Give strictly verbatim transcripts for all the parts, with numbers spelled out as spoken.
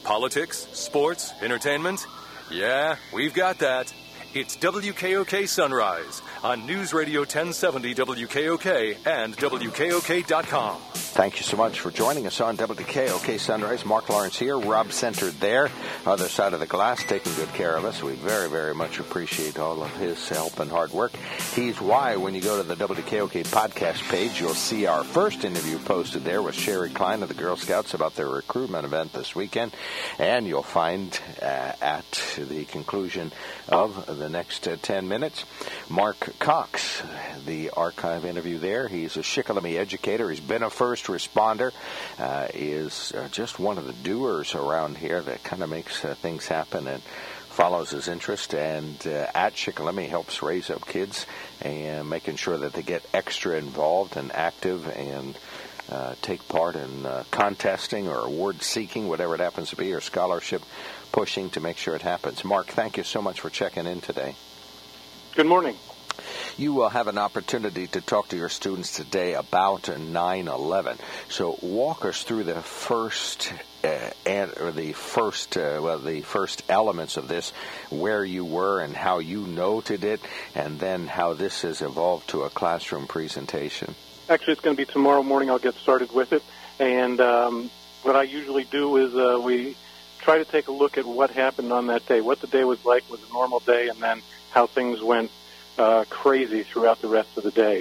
Politics, sports, entertainment? Yeah, we've got that. It's W K O K Sunrise on News Radio ten seventy W K O K and W K O K dot com. Thank you so much for joining us on W K O K Sunrise. Mark Lawrence here, Rob centered there, other side of the glass, taking good care of us. We very, very much appreciate all of his help and hard work. He's why when you go to the W K O K podcast page, you'll see our first interview posted there with Sherry Klein of the Girl Scouts about their recruitment event this weekend. And you'll find uh, at the conclusion of the next uh, ten minutes, Mark Cox, the archive interview there. He's a Shikellamy educator. He's been a first responder, uh, is uh, just one of the doers around here that kind of makes uh, things happen and follows his interest, and uh, at Shikellamy helps raise up kids and making sure that they get extra involved and active and uh, take part in uh, contesting or award seeking, whatever it happens to be, or scholarship pushing to make sure it happens. Mark, thank you so much for checking in today. Good morning. You will have an opportunity to talk to your students today about nine eleven. So walk us through the first uh, and or the first uh, well the first elements of this, where you were and how you noted it, and then how this has evolved to a classroom presentation. Actually, it's going to be tomorrow morning. I'll get started with it. And um, what I usually do is uh, we try to take a look at what happened on that day, what the day was like, was a normal day, and then how things went Uh, crazy throughout the rest of the day.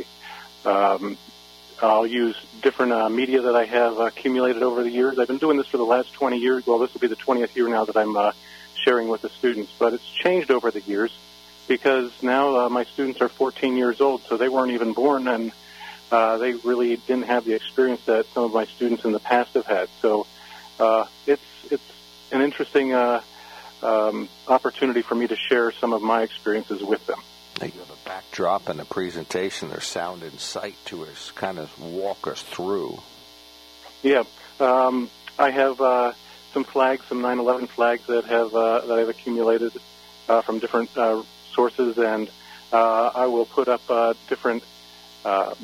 Um, I'll use different uh, media that I have accumulated over the years. I've been doing this for the last twenty years. Well, this will be the twentieth year now that I'm uh, sharing with the students, but it's changed over the years because now uh, my students are fourteen years old, so they weren't even born, and uh, they really didn't have the experience that some of my students in the past have had. So uh, it's it's an interesting uh, um, opportunity for me to share some of my experiences with them. You have a backdrop and a presentation. There's sound and sight to us. Kind of walk us through. Yeah, um, I have uh, some flags, some nine eleven flags that have uh, that I've accumulated uh, from different uh, sources, and uh, I will put up uh, different uh,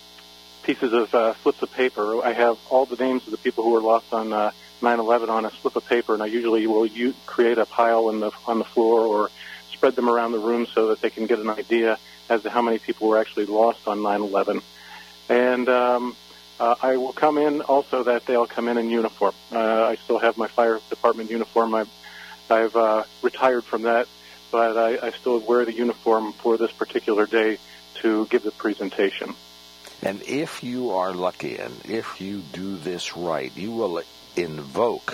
pieces of uh, slips of paper. I have all the names of the people who were lost on uh, nine eleven on a slip of paper, and I usually will u- create a pile in the, on the floor or spread them around the room so that they can get an idea as to how many people were actually lost on nine eleven. And um, uh, I will come in also that day. I'll come in in uniform. Uh, I still have my fire department uniform. I've, I've uh, retired from that, but I, I still wear the uniform for this particular day to give the presentation. And if you are lucky and if you do this right, you will invoke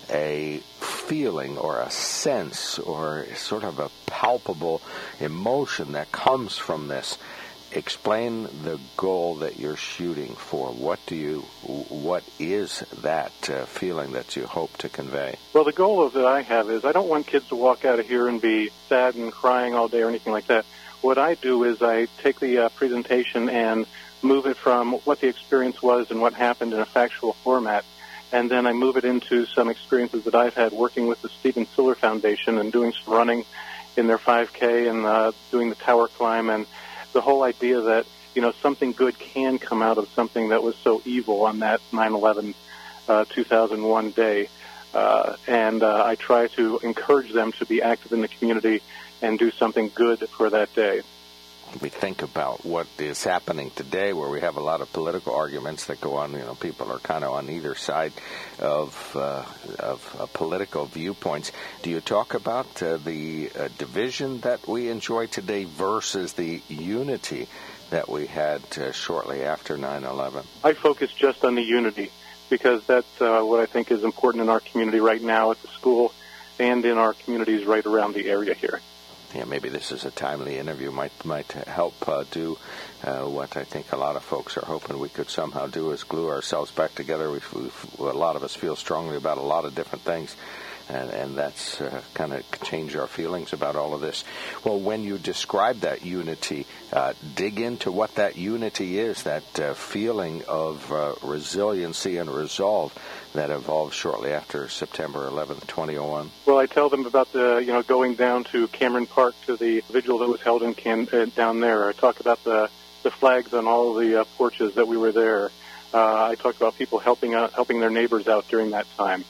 a feeling or a sense or sort of a palpable emotion that comes from this. Explain the goal that you're shooting for. What do you, what is that uh, feeling that you hope to convey? Well, the goal of that I have is I don't want kids to walk out of here and be sad and crying all day or anything like that. What I do is I take the uh, presentation and move it from what the experience was and what happened in a factual format, and then I move it into some experiences that I've had working with the Stephen Siller Foundation and doing some running in their five K and uh, doing the tower climb, and the whole idea that, you know, something good can come out of something that was so evil on that nine eleven uh, two thousand one day. Uh, and uh, I try to encourage them to be active in the community and do something good for that day. We think about what is happening today, where we have a lot of political arguments that go on. You know, people are kind of on either side of uh, of uh, political viewpoints. Do you talk about uh, the uh, division that we enjoy today versus the unity that we had uh, shortly after nine eleven? I focus just on the unity because that's uh, what I think is important in our community right now at the school and in our communities right around the area here. Yeah, maybe this is a timely interview. Might might help uh, do uh, what I think a lot of folks are hoping we could somehow do, is glue ourselves back together. We've, we've, a lot of us feel strongly about a lot of different things, and, and that's uh, kind of changed our feelings about all of this. Well, when you describe that unity, uh, dig into what that unity is, that uh, feeling of uh, resiliency and resolve that evolved shortly after September eleventh, twenty oh one. Well, I tell them about the, you know, going down to Cameron Park to the vigil that was held in Can- uh, down there. I talk about the, the flags on all the uh, porches that we were there. Uh, I talked about people helping out, helping their neighbors out during that time.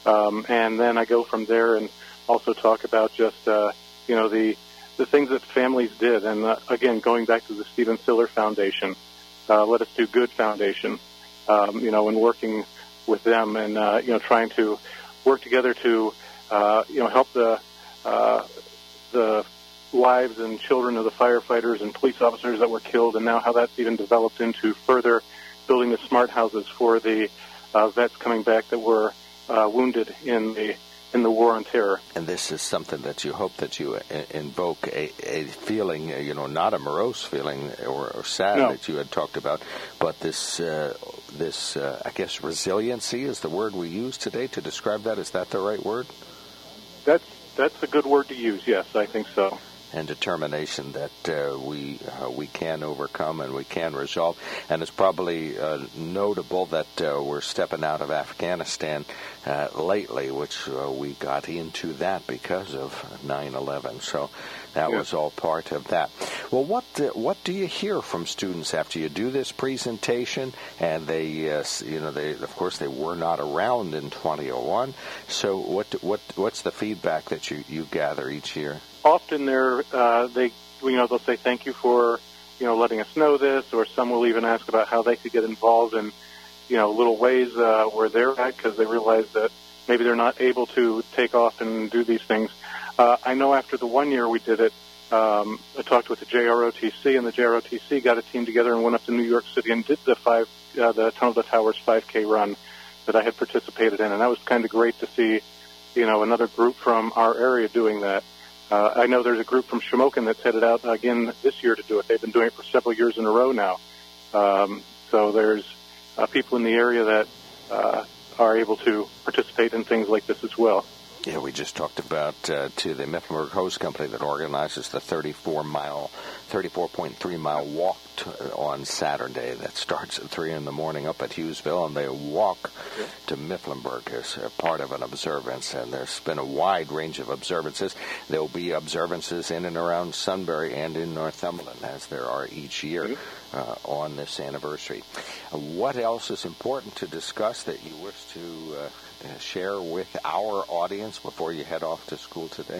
Um, and then I go from there and also talk about just, uh, you know, the the things that families did. And, uh, again, going back to the Stephen Siller Foundation, uh, Let Us Do Good Foundation, um, you know, and working with them and, uh, you know, trying to work together to, uh, you know, help the uh, the wives and children of the firefighters and police officers that were killed, and now how that's even developed into further building the smart houses for the uh, vets coming back that were uh, wounded in the in the war on terror. And this is something that you hope that you invoke a, a feeling, you know, not a morose feeling or, or sad no. that you had talked about, but this, uh, this uh, I guess, resiliency is the word we use today to describe that. Is that the right word? That's that's a good word to use. Yes, I think so. And determination that uh, we uh, we can overcome and we can resolve. And it's probably uh, notable that uh, we're stepping out of Afghanistan uh, lately, which uh, we got into that because of nine eleven. So that yeah. was all part of that. Well, what uh, what do you hear from students after you do this presentation? And they, uh, you know, they of course they were not around in twenty oh one. So what what what's the feedback that you, you gather each year? Often they're, uh, they, you know, they'll say thank you for, you know, letting us know this, or some will even ask about how they could get involved in, you know, little ways uh, where they're at because they realize that maybe they're not able to take off and do these things. Uh, I know after the one year we did it, um, I talked with the J R O T C, and the J R O T C got a team together and went up to New York City and did the five, uh, the Tunnel to Towers five K run that I had participated in, and that was kind of great to see, you know, another group from our area doing that. Uh, I know there's a group from Shamokin that's headed out again this year to do it. They've been doing it for several years in a row now. Um, so there's uh, people in the area that uh, are able to participate in things like this as well. Yeah, we just talked about uh, to the Mifflinburg Hose Company that organizes the thirty-four mile, thirty-four point three mile walk to, uh, on Saturday that starts at three in the morning up at Hughesville, and they walk yeah. to Mifflinburg as a part of an observance. And there's been a wide range of observances. There will be observances in and around Sunbury and in Northumberland, as there are each year mm-hmm. uh, on this anniversary. Uh, what else is important to discuss that you wish to uh, share with our audience before you head off to school today?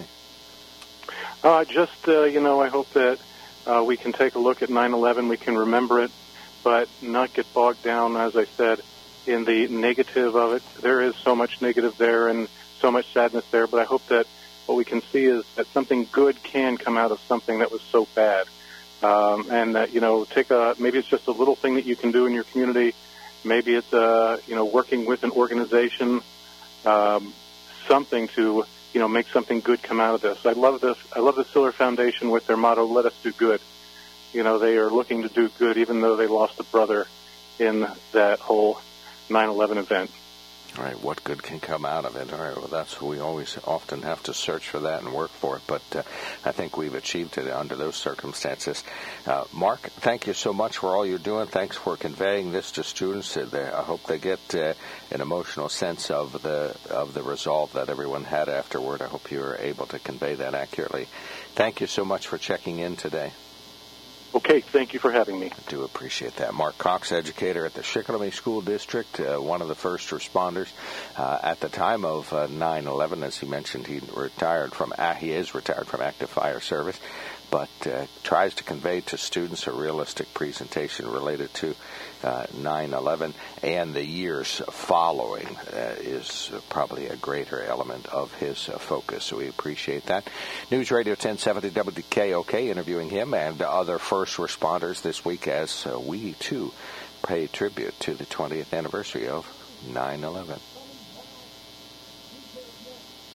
Uh, just, uh, you know, I hope that uh, we can take a look at nine eleven, we can remember it, but not get bogged down, as I said, in the negative of it. There is so much negative there and so much sadness there, but I hope that what we can see is that something good can come out of something that was so bad. Um, and that, you know, take a, maybe it's just a little thing that you can do in your community. Maybe it's, uh, you know, working with an organization, um, something to, you know, make something good come out of this. I love this. I love the Siller Foundation with their motto, let us do good. You know, they are looking to do good even though they lost a brother in that whole nine eleven event. All right, what good can come out of it? All right, well, that's we always often have to search for that and work for it, but uh, I think we've achieved it under those circumstances. Uh, Mark, thank you so much for all you're doing. Thanks for conveying this to students. I hope they get uh, an emotional sense of the of the resolve that everyone had afterward. I hope you were able to convey that accurately. Thank you so much for checking in today. Okay, thank you for having me. I do appreciate that. Mark Cox, educator at the Shikellamy School District, uh, one of the first responders uh, at the time of uh, nine eleven. As he mentioned, he retired from uh, he is retired from active fire service, but uh, tries to convey to students a realistic presentation related to uh, nine eleven and the years following uh, is probably a greater element of his uh, focus. So we appreciate that. News Radio ten seventy W K O K interviewing him and other first responders this week as uh, we too pay tribute to the twentieth anniversary of nine eleven.